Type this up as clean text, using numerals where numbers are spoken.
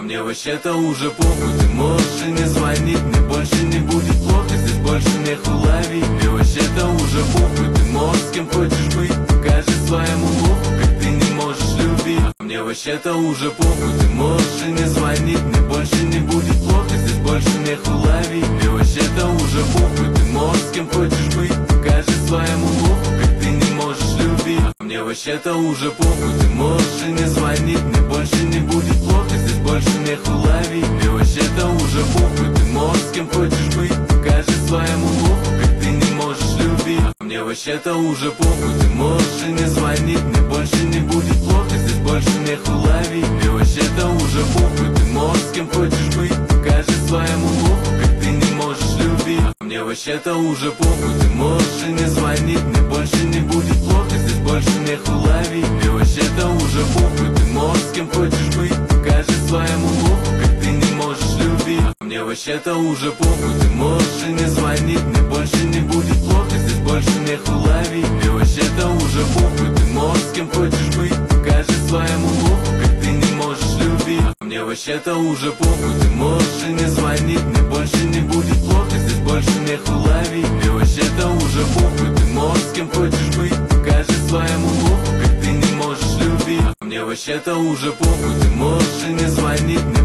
Мне вообще-то уже похуй, ты можешь и не звонить. Мне больше не будет плохо, здесь больше нехуй ловить. Мне вообще-то уже похуй, ты можешь с кем хочешь быть. Покажи своему лоху, как ты не можешь любить. Мне вообще-то уже похуй, ты можешь и не звонить. Мне больше не будет плохо, здесь больше нехуй ловить. Мне вообще-то уже похуй, ты можешь с кем хочешь быть. Покажи своему лоху, как ты не можешь любить. Мне вообще-то уже похуй, ты можешь и не звонить. Мне больше не будет плохо, здесь больше нехуй ловить. Мне вообще-то уже похуй, ты можешь с кем хочешь быть. Покажи своему лоху, как ты не можешь любить. Мне вообще-то уже похуй, ты можешь и не звонить. Мне больше не будет плохо, здесь больше нехуй ловить. Мне вообще-то уже похуй, ты можешь с кем хочешь быть. Покажи своему лоху, как ты не можешь любить. Мне вообще-то уже похуй, ты можешь и не звонить. Мне больше не будет плохо, здесь больше нехуй ловить. Мне вообще-то уже похуй, ты можешь с кем хочешь быть. Покажи своему лоху, как ты не можешь любить. Мне вообще-то уже похуй, ты можешь и не звонить. Мне больше не будет плохо, здесь больше нехуй ловить. Мне вообще-то уже похуй, ты можешь с кем хочешь быть. Покажи своему лоху, как ты не можешь любить. Мне вообще-то уже похуй, ты можешь и не звонить. Мне больше не будет плохо, здесь больше нехуй ловить. Мне вообще-то уже похуй, ты можешь с кем хочешь быть. Покажи своему лоху, как ты не можешь любить. Мне вообще-то уже похуй, ты можешь и не звонить.